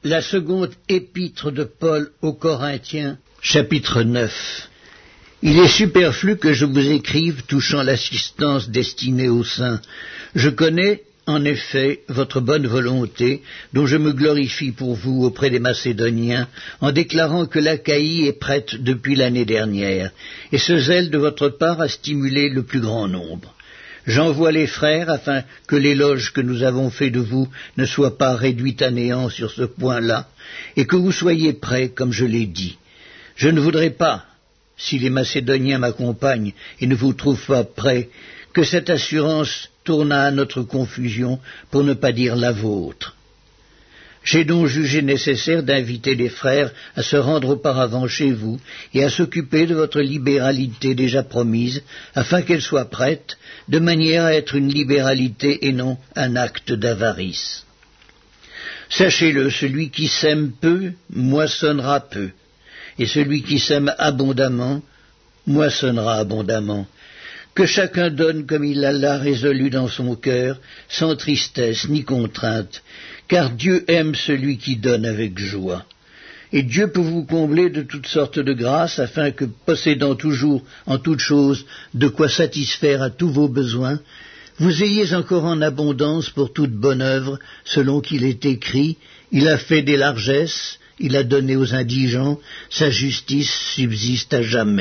La seconde épître de Paul aux Corinthiens, chapitre 9. Il est superflu que je vous écrive touchant l'assistance destinée aux saints. Je connais, en effet, votre bonne volonté, dont je me glorifie pour vous auprès des Macédoniens, en déclarant que l'Achaïe est prête depuis l'année dernière, et ce zèle de votre part a stimulé le plus grand nombre. J'envoie les frères afin que l'éloge que nous avons fait de vous ne soit pas réduit à néant sur ce point-là, et que vous soyez prêts, comme je l'ai dit. Je ne voudrais pas, si les Macédoniens m'accompagnent et ne vous trouvent pas prêts, que cette assurance tournât à notre confusion, pour ne pas dire la vôtre. J'ai donc jugé nécessaire d'inviter les frères à se rendre auparavant chez vous et à s'occuper de votre libéralité déjà promise, afin qu'elle soit prête, de manière à être une libéralité et non un acte d'avarice. Sachez-le, celui qui sème peu, moissonnera peu, et celui qui sème abondamment, moissonnera abondamment. Que chacun donne comme il l'a résolu dans son cœur, sans tristesse ni contrainte, car Dieu aime celui qui donne avec joie. Et Dieu peut vous combler de toutes sortes de grâces, afin que, possédant toujours en toutes choses de quoi satisfaire à tous vos besoins, vous ayez encore en abondance pour toute bonne œuvre, selon qu'il est écrit, « Il a fait des largesses, il a donné aux indigents, sa justice subsiste à jamais. »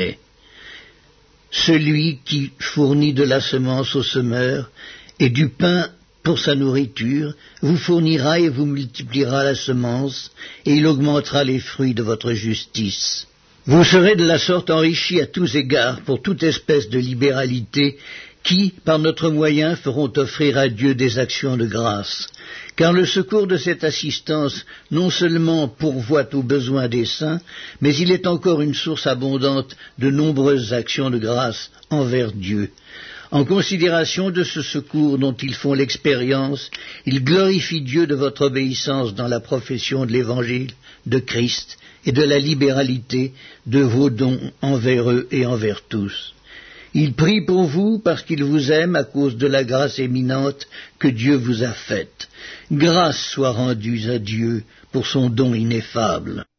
Celui qui fournit de la semence au semeur et du pain pour sa nourriture, vous fournira et vous multipliera la semence, et il augmentera les fruits de votre justice. Vous serez de la sorte enrichis à tous égards pour toute espèce de libéralité qui, par notre moyen, feront offrir à Dieu des actions de grâce. Car le secours de cette assistance non seulement pourvoit aux besoins des saints, mais il est encore une source abondante de nombreuses actions de grâce envers Dieu. En considération de ce secours dont ils font l'expérience, ils glorifient Dieu de votre obéissance dans la profession de l'Évangile de Christ et de la libéralité de vos dons envers eux et envers tous. Ils prient pour vous parce qu'ils vous aiment à cause de la grâce éminente que Dieu vous a faite. Grâce soit rendue à Dieu pour son don ineffable.